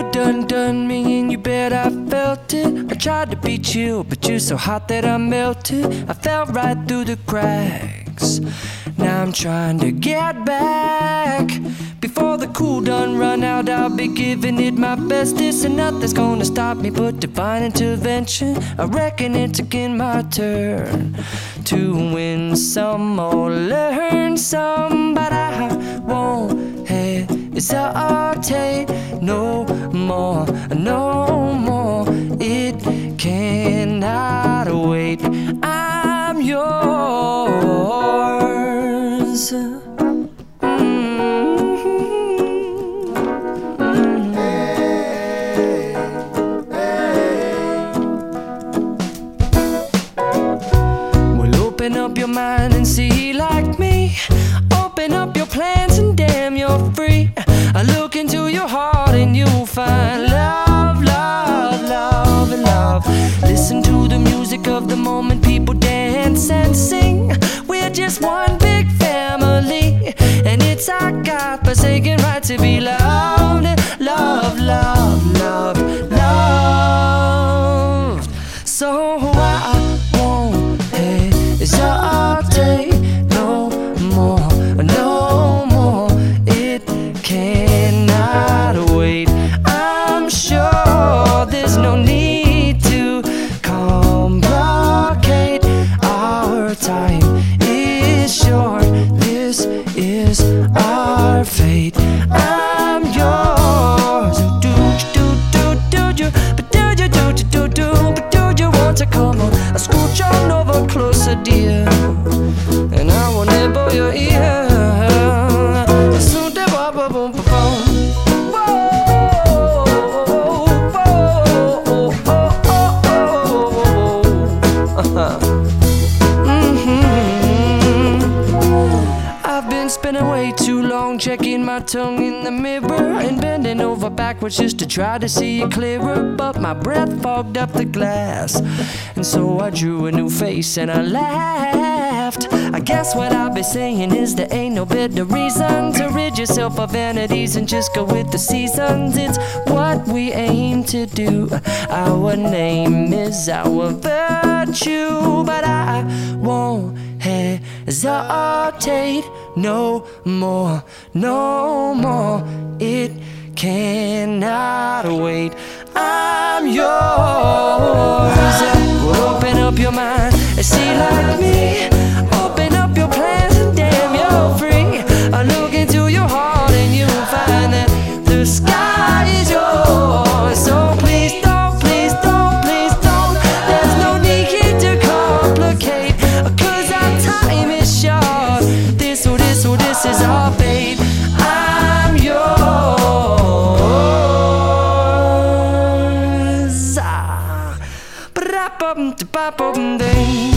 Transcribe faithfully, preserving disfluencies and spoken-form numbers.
done done me, and you bet I felt it. I tried to be chill, but you're so hot that I melted. I fell right through the cracks. Now I'm trying to get back. Before the cool done run out, I'll be giving it my bestest, and nothing's gonna stop me but divine intervention. I reckon it's again my turn to win some or learn some, but I won't hesitate no more, no more. It cannot wait. I'm yours. Open up your mind and see like me. Open up your plans and damn, you're free. I look into your heart and you'll find love, love, love, and love. Listen to the music of the moment, people dance and sing. We're just one big family, and it's our God-forsaken right to be loved. Love, love, love, loved. So I won't hesitate no more, no more. It cannot wait. I'm sure there's no need to complicate. Our time is short. This is our fate. I'm yours. Do do do do do, but do you do do do do, but do you want to come on? I scooch on over closer, dear, and I will nibble your ear. So da ba ba boom ba boom. Whoa, whoa, oh, oh, oh, oh. Mm-hmm. I've been spending way too long checking my tongue in the mirror and bending over backwards just to try to see it clearer, but my breath fogged up the glass, and so I drew a new face and I laughed. I guess what I'll be saying is there ain't no better reason to rid yourself of vanities and just go with the seasons. It's what we aim to do. Our name is our virtue, but I won't hesitate no more, no more. It cannot wait. I'm yours. Well, open up your mind and see like me. Open up your plans and damn, you're free. I look into your heart and you'll find that the sky is yours. So please don't, please don't, please don't. There's no need here to complicate, 'cause our time is short. This, oh, this, oh, this is our fate. I'm yours. Ah, ba-da-bum-da-ba-bum-ding.